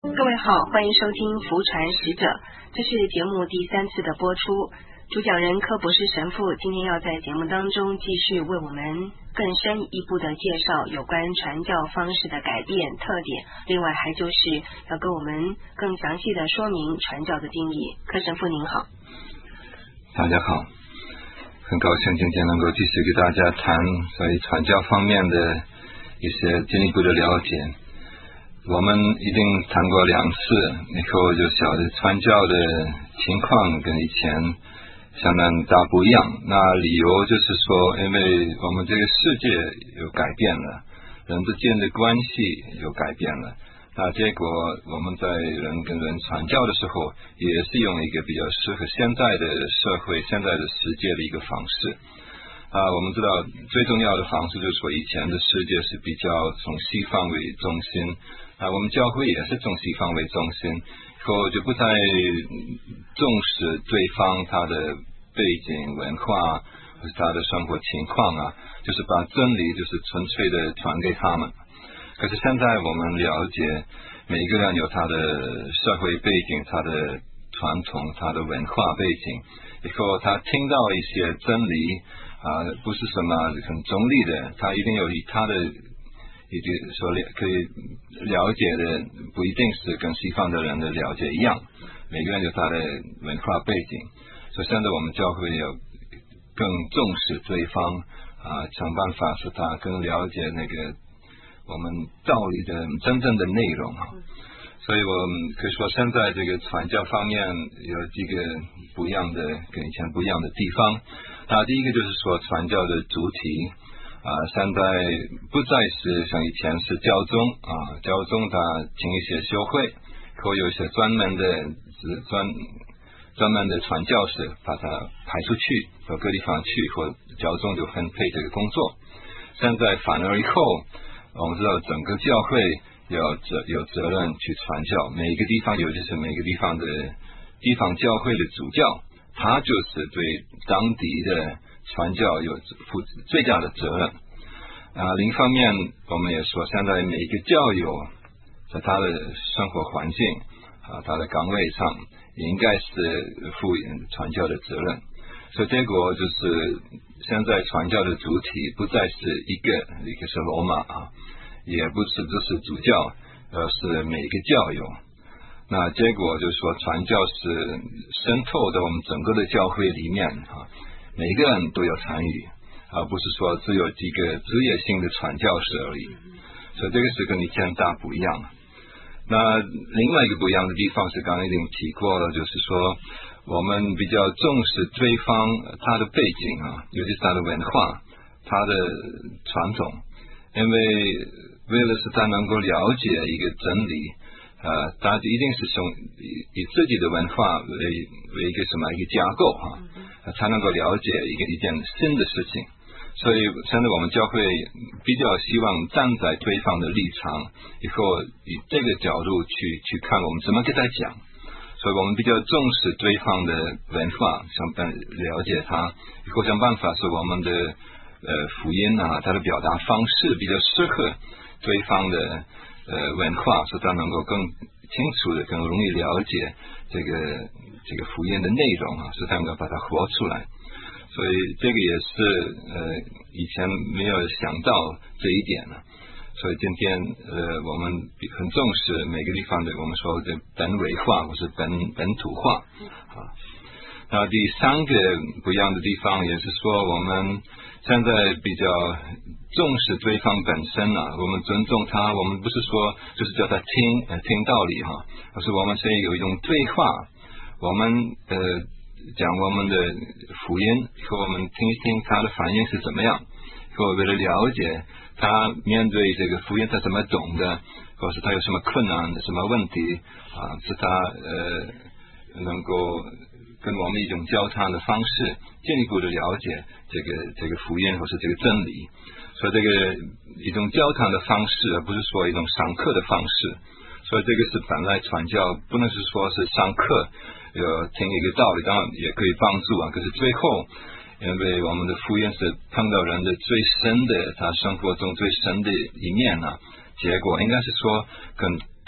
各位好，欢迎收听福传使者，这是节目第3次的播出。主讲人柯博士神父今天要在节目当中继续为我们更深一步的介绍有关传教方式的改变特点，另外还就是要跟我们更详细的说明传教的定义。柯神父您好。 大家好，很高兴今天能够继续给大家谈关于传教方面的一些进一步的了解。我们已经谈过2次，以后就晓得传教的情况跟以前相当大不一样。那理由就是说，因为我们这个世界有改变了，人之间的关系有改变了，那结果我们在人跟人传教的时候，也是用一个比较适合现在的社会、现在的世界的一个方式。我们知道最重要的方式就是说，以前的世界是比较从西方为中心，我们教会也是从西方为中心，以后就不再重视对方他的背景文化或是他的生活情况就是把真理就是纯粹的传给他们。可是现在我们了解每一个人有他的社会背景、他的传统、他的文化背景，以后他听到一些真理不是什么很中立的，他一定有他的一个所可以了解的，不一定是跟西方的人的了解一样，每个人有他的文化背景。所以现在我们教会要更重视对方想办法使他更了解那个我们道理的真正的内容所以我们可以说现在这个传教方面有几个不一样的跟以前不一样的地方。第一个就是说传教的主体现在不再是像以前是教宗教宗他请一些修会，或有一些专门的传教士把他派出去到各地方去，或教宗就分配这个工作。现在反而以后我们知道整个教会有责任去传教，每一个地方尤其是每个地方的地方教会的主教，他就是对当地的传教有负最大的责任另一方面我们也说，现在每一个教友在他的生活环境他的岗位上也应该是负传教的责任。所以结果就是现在传教的主体不再是一个是罗马也不是只是主教，而是每个教友。那结果就是说传教是渗透在我们整个的教会里面每个人都有参与，而不是说只有几个职业性的传教士而已。所以这个是跟以前大不一样。那另外一个不一样的地方是刚才已经提过了，就是说我们比较重视对方他的背景尤其是他的文化、他的传统，因为了使他能够了解一个真理他一定是从以自己的文化为一个什么一个架构才能够了解一件新的事情。所以现在我们教会比较希望站在对方的立场，以后以这个角度去看我们怎么给他讲。所以我们比较重视对方的文化，想了解他，以后想办法使我们的福音他的表达方式比较适合对方的文化，使他能够更清楚的、更容易了解这个福音的内容使他能够把它活出来。所以这个也是以前没有想到这一点所以今天我们很重视每个地方的我们说的本位化或是本土化那第3个不一样的地方也是说，我们现在比较重视对方本身我们尊重他，我们不是说就是叫他听道理而是我们是有一种对话，我们讲我们的福音，和我们听一听他的反应是怎么样，或为了了解他面对这个福音他怎么懂的，或是他有什么困难什么问题是他能够跟我们一种交谈的方式进一步的了解这个福音或是这个真理。所以这个一种交谈的方式，而不是说一种上课的方式。所以这个是本来传教不能是说是上课听一个道理，当然也可以帮助可是最后因为我们的福音是碰到人的最深的他生活中最深的一面结果应该是说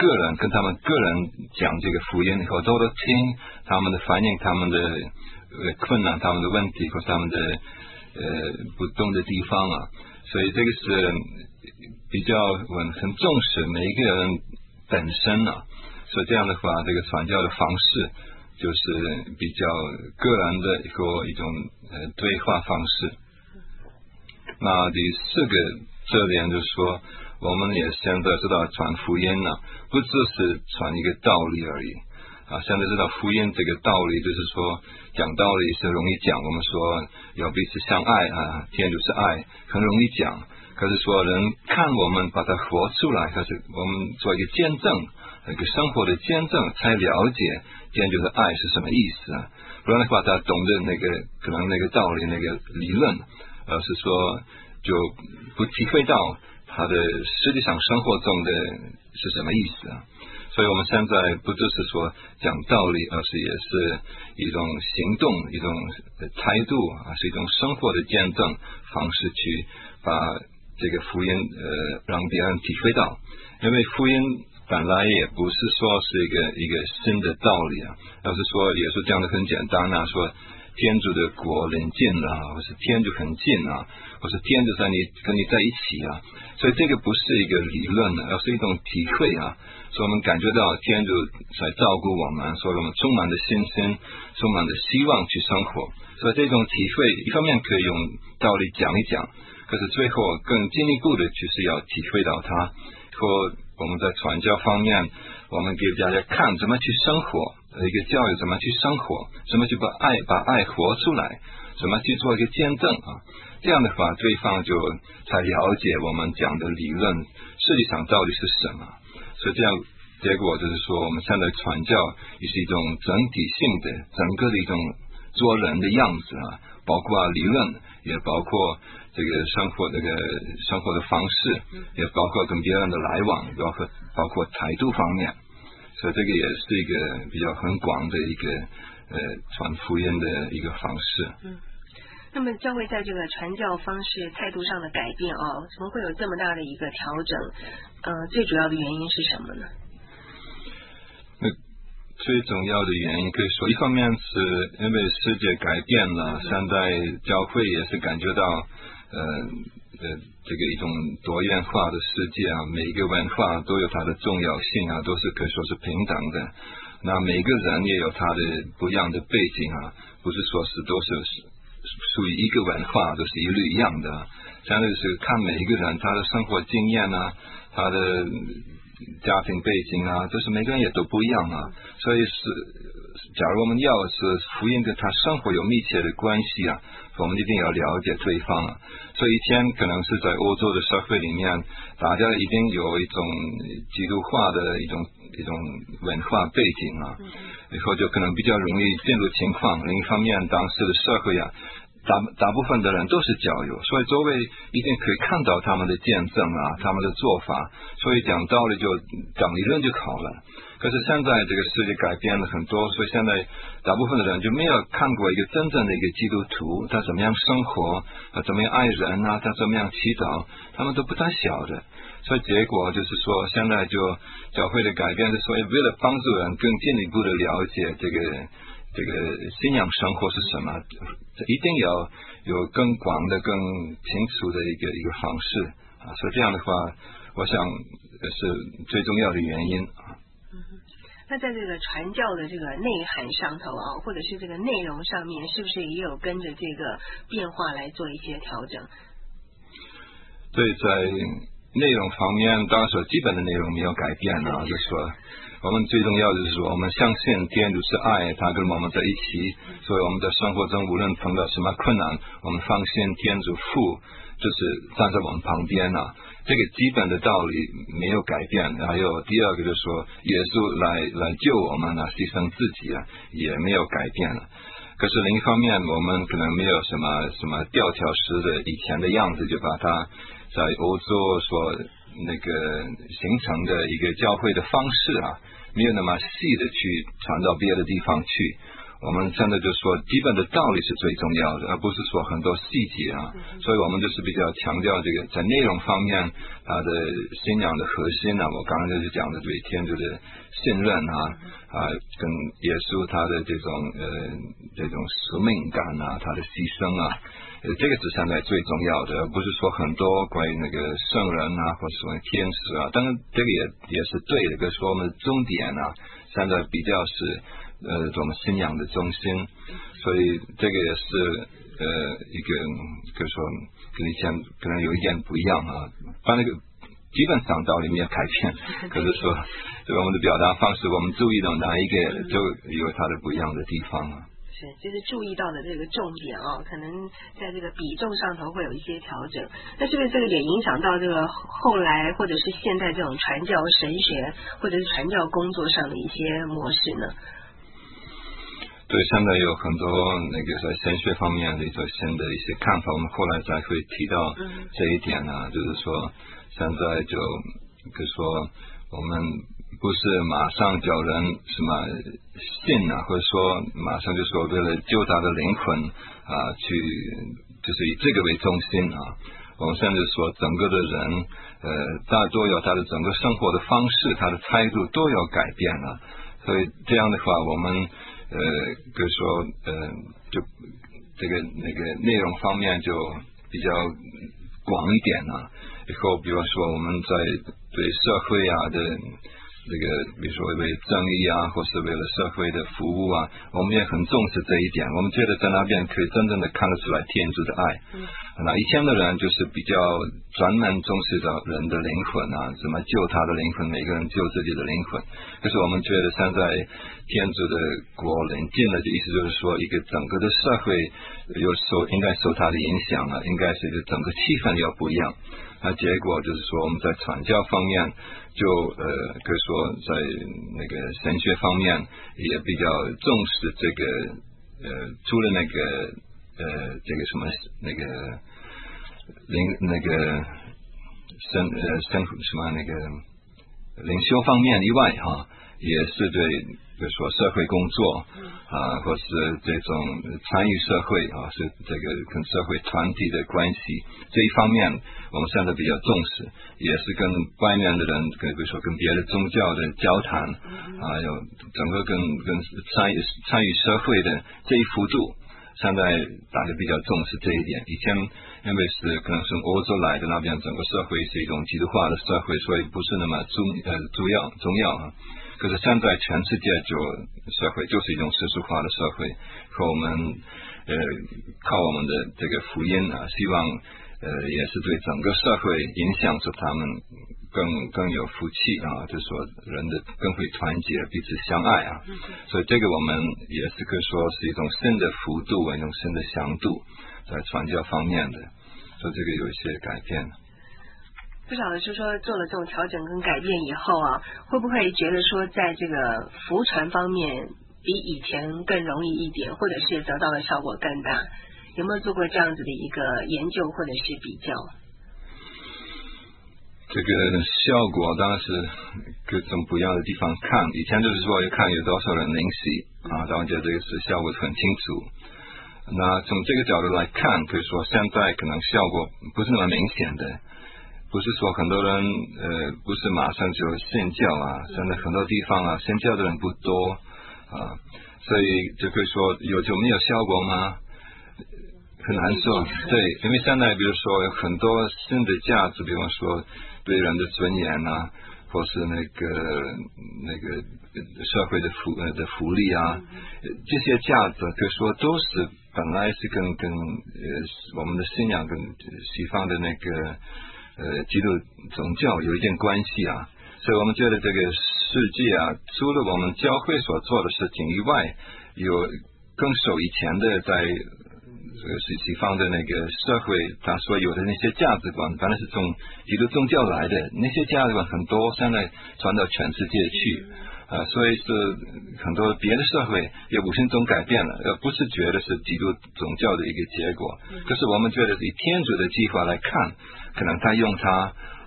个人跟他们个人讲这个福音以后，都听他们的反应，他们的困难，他们的问题或他们的不懂的地方啊，所以这个是比较很重视每一个人本身啊，所以这样的话，这个传教的方式就是比较个人的一种对话方式。那第四个这点就是说，我们也现在知道传福音呢，不只是传一个道理而已啊。现在知道福音这个道理，就是说讲道理是容易讲，我们说要彼此相爱啊，天就是爱，很容易讲。可是说人看我们把它活出来，可是我们做一个见证，一个生活的见证，才了解天就是爱是什么意思啊。不然的话，他懂得可能那个道理那个理论，而是说就不体会到他的实际上生活中的是什么意思啊。所以我们现在不只是说讲道理，而是也是一种行动，一种态度啊，是一种生活的见证方式，去把这个福音让别人体会到。因为福音本来也不是说是一个新的道理啊，而是说也是讲的很简单啊，说天主的国临近啊，或是天主很近啊，或是天主跟你在一起啊。所以这个不是一个理论，而是一种体会啊。所以我们感觉到天主在照顾我们，所以我们充满了信心，充满了希望去生活。所以这种体会一方面可以用道理讲一讲，可是最后更进一步的就是要体会到它。或我们在传教方面，我们给大家看怎么去生活，一个教育怎么去生活，怎么去把爱活出来，怎么去做一个见证啊。这样的话，对方就才了解我们讲的理论实际上到底是什么。所以这样结果就是说，我们现在传教也是一种整体性的整个的一种做人的样子啊，包括理论，也包括这个生活的方式，也包括跟别人的来往，包括态度方面。所以这个也是一个比较很广的一个传福音的一个方式。 那么教会在这个传教方式态度上的改变怎么会有这么大的一个调整？最主要的原因是什么呢？ 最重要的原因可以说，一方面是因为世界改变了，现在教会也是感觉到这个一种多元化的世界啊，每一个文化都有它的重要性啊，都是可以说是平等的。那每个人也有他的不一样的背景啊，不是说是都是属于一个文化，都是一律一样的。相当于是看每一个人他的生活经验啊，他的家庭背景啊，就是每个人也都不一样啊。所以假如我们要是福音跟他生活有密切的关系啊，我们一定要了解对方啊。所以以前可能是在欧洲的社会里面，大家一定有一种基督化的一种文化背景啊，以后就可能比较容易进入情况。另一方面，当时的社会啊，大部分的人都是教友，所以周围一定可以看到他们的见证啊，他们的做法，所以讲道理就讲理论就好了。可是现在这个世界改变了很多，所以现在大部分的人就没有看过一个真正的一个基督徒，他怎么样生活，他怎么样爱人啊，他怎么样祈祷，他们都不太晓得。所以结果就是说，现在就教会的改变是说，为了帮助人更进一步的了解这个信仰生活是什么，一定要有更广的更清楚的一个方式啊。所以这样的话，我想是最重要的原因啊。 那在这个传教的这个内涵上头或者是这个内容上面，是不是也有跟着这个变化来做一些调整？ 对，在内容方面，当然说基本的内容没有改变啊，就是说我们最重要的是说，我们相信天主是爱，他跟我们在一起，所以我们在生活中无论碰到什么困难，我们放心天主父就是站在我们旁边啊，这个基本的道理没有改变。还有第二个就是说，耶稣来救我们啊，牺牲自己啊，也没有改变了。可是另一方面，我们可能没有什么吊桥式的以前的样子，就把它在欧洲所那个形成的一个教会的方式啊，没有那么细的去传到别的地方去。 我们现在就说基本的道理是最重要的，而不是说很多细节啊。所以我们就是比较强调这个在内容方面，它的信仰的核心啊，我刚刚就是讲的对天主的信任跟耶稣他的这种使命感啊，他的牺牲啊，这个是现在最重要的，而不是说很多关于那个圣人啊，或者说天使啊。当然这个也是对的，可是说我们的重点啊，现在比较是我们信仰的中心，所以这个也是一个就是说跟以前可能有一点不一样啊，把那个基本上道理没有改变，可是说我们的表达方式，我们注意到哪一个就有它的不一样的地方啊。 是，就是注意到的这个重点啊，可能在这个比重上头会有一些调整。那是不是这个也影响到这个后来或者是现在这种传教神学或者是传教工作上的一些模式呢？ 对，现在有很多那个在神学方面的一些新的一些看法，我们后来再会提到这一点啊，就是说现在就说我们不是马上叫人什么信啊，或者说马上就说为了救他的灵魂啊，去就是以这个为中心啊。我们现在说整个的人大多有他的整个生活的方式，他的态度都要改变了，所以这样的话我们比如说就这个那个内容方面就比较广一点啊。以后比如说我们在对社会啊的这个比如说为正义啊，或是为了社会的服务啊，我们也很重视这一点。我们觉得在那边可以真正的看得出来天主的爱。那以前的人就是比较专门重视到人的灵魂啊，怎么救他的灵魂，每个人救自己的灵魂。可是我们觉得现在天主的国临近了，的意思就是说一个整个的社会应该受他的影响啊，应该是一个整个气氛要不一样。那结果就是说我们在传教方面就可以说在那个神学方面也比较重视这个除了那个这个什么那个什么那个领袖方面以外哈，也是对比如说社会工作或是这种参与社会是这个跟社会团体的关系这一方面，我们现在比较重视，也是跟外面的人比如说跟别的宗教的交谈有整个跟参与社会的这一幅度，现在大家比较重视这一点。以前因为是可能是欧洲来的，那边整个社会是一种基督化的社会，所以不是那么重要可是现在全世界社会就是一种世俗化的社会，和我们靠我们的这个福音啊，希望也是对整个社会影响出他们更有福气啊，就是说人的更会团结，彼此相爱啊。所以这个我们也是可以说是一种新的幅度，一种新的强度在传教方面的，所以这个有一些改变。 不晓得是说做了这种调整跟改变以后啊，会不会觉得说在这个福传方面比以前更容易一点，或者是得到的效果更大？有没有做过这样子的一个研究或者是比较？ 这个效果当然是各种不一样的地方看，以前就是说要看有多少人灵洗当然觉得这个是效果很清楚。那从这个角度来看，可以说现在可能效果不是那么明显的，不是说很多人不是马上就信教现在很多地方信教的人不多所以就可以说就没有效果吗？很难说。对，因为现在比如说有很多新的价值，比方说对人的尊严或是那个社会的福利这些价值可以说都是本来是跟我们的信仰跟西方的那个基督宗教有一点关系所以我们觉得这个世界除了我们教会所做的事情以外，有更受以前的在西方的那个社会他所有的那些价值观，当然是从基督宗教来的，那些价值观很多现在传到全世界去所以是很多别的社会也无形中改变了，不是觉得是基督宗教的一个结果，可是我们觉得以天主的计划来看，可能他用他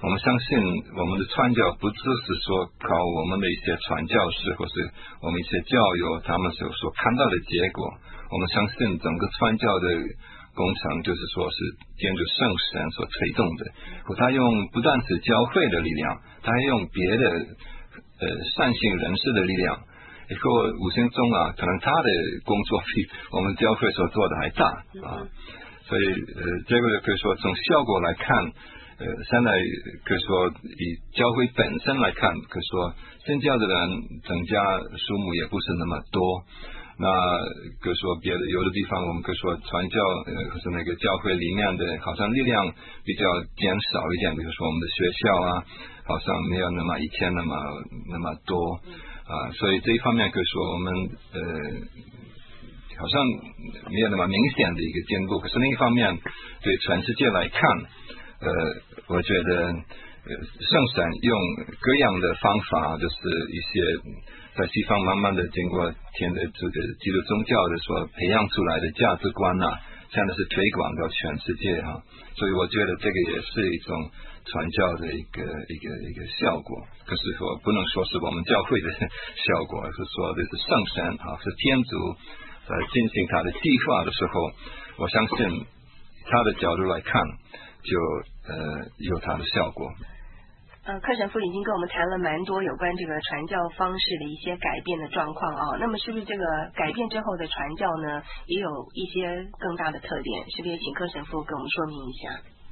我们相信我们的传教不只是说靠我们的一些传教士或是我们一些教友他们所看到的结果，我们相信整个传教的工程就是说是借着圣神所推动的，他用不但是教会的力量，他还用别的善性人士的力量，以后无形中可能他的工作比我们教会所做的还大所以这个可以说从效果来看，现在可以说以教会本身来看，可以说信教的人增加数目也不是那么多。那可以说别的有的地方我们可以说传教可是那个教会里面的好像力量比较减少一点，比如说我们的学校好像没有那么以前那么多所以这一方面可以说我们好像没有那么明显的一个进步。可是另一方面对全世界来看我觉得圣神用各样的方法，就是一些在西方慢慢的经过这个基督宗教的所培养出来的价值观现在是推广到全世界所以我觉得这个也是一种传教的一个效果。可是说不能说是我们教会的效果，而是说这是圣神是天主在进行他的计划的时候，我相信他的角度来看就有他的效果。 柯神父已经跟我们谈了蛮多有关这个传教方式的一些改变的状况那么是不是这个改变之后的传教呢也有一些更大的特点？是不是也请柯神父跟我们说明一下？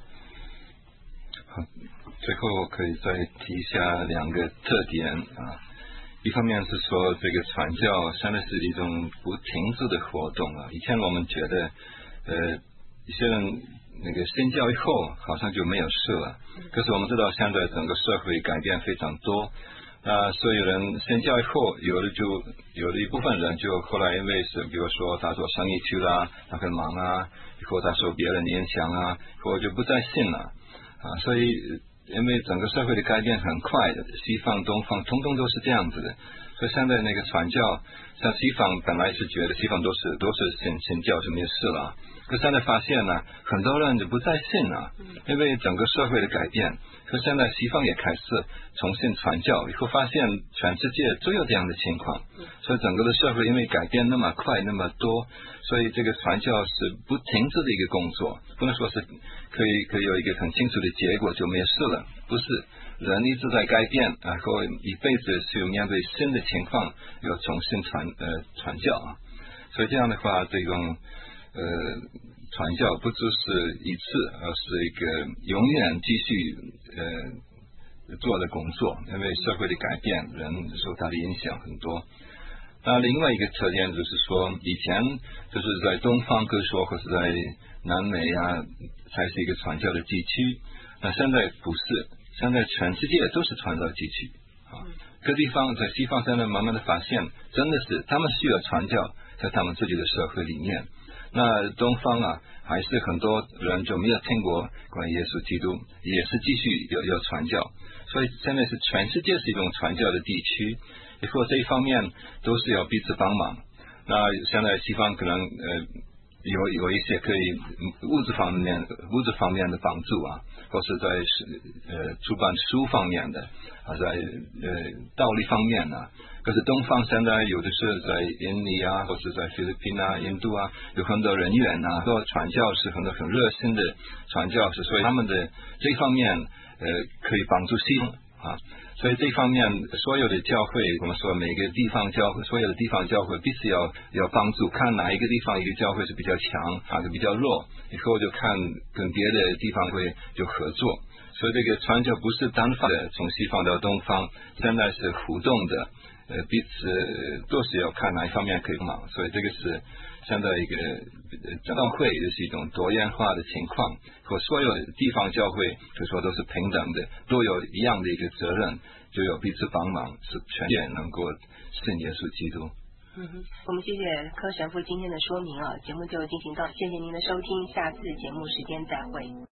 好，最后我可以再提一下两个特点一方面是说这个传教现在是一种不停止的活动以前我们觉得一些人那个信教以后好像就没有事了，可是我们知道现在整个社会改变非常多所有人信教以后有的一部分人就后来因为是比如说他做生意去了，他很忙以后他受别人影响以后就不再信了所以因为整个社会的改变很快的，西方东方通通都是这样子的，所以现在那个传教像西方本来是觉得西方都是信教就没有事了，可现在发现很多人就不再信了因为整个社会的改变。可现在西方也开始重新传教，以后发现全世界都有这样的情况，所以整个的社会因为改变那么快那么多，所以这个传教是不停止的一个工作，不能说是可以有一个很清楚的结果就没有事了，不是，人一直在改变然后一辈子是面对新的情况要重新传教所以这样的话这种传教不只是一次，而是一个永远继续做的工作，因为社会的改变人受它的影响很多。那另外一个特点就是说以前就是在东方可以说或是在南美才是一个传教的地区，那现在不是，现在全世界都是传教地区各地方在西方现在慢慢的发现真的是他们需要传教在他们自己的社会里面，那东方还是很多人就没有听过关于耶稣基督，也是继续要传教，所以现在是全世界是一种传教的地区，以后这一方面都是要彼此帮忙。那现在西方可能有一些可以物质方面的帮助或是在出版书方面的在道理方面可是东方现在有的是在印尼或是在菲律宾印度有很多人员做传教士，很多很热心的传教士，所以他们的这一方面可以帮助西方所以这方面所有的教会，我们说每个地方教会，所有的地方教会必须要帮助，看哪一个地方一个教会是比较强哪个比较弱，以后就看跟别的地方会就合作。所以这个传教不是单方的从西方到东方，现在是互动的彼此都是要看哪一方面可以帮忙，所以这个是现在一个教会就是一种多元化的情况，和所有地方教会就说都是平等的，都有一样的一个责任，就有彼此帮忙，使全界能够信耶稣基督。 我们谢谢柯神父今天的说明节目就进行到，谢谢您的收听，下次节目时间再会。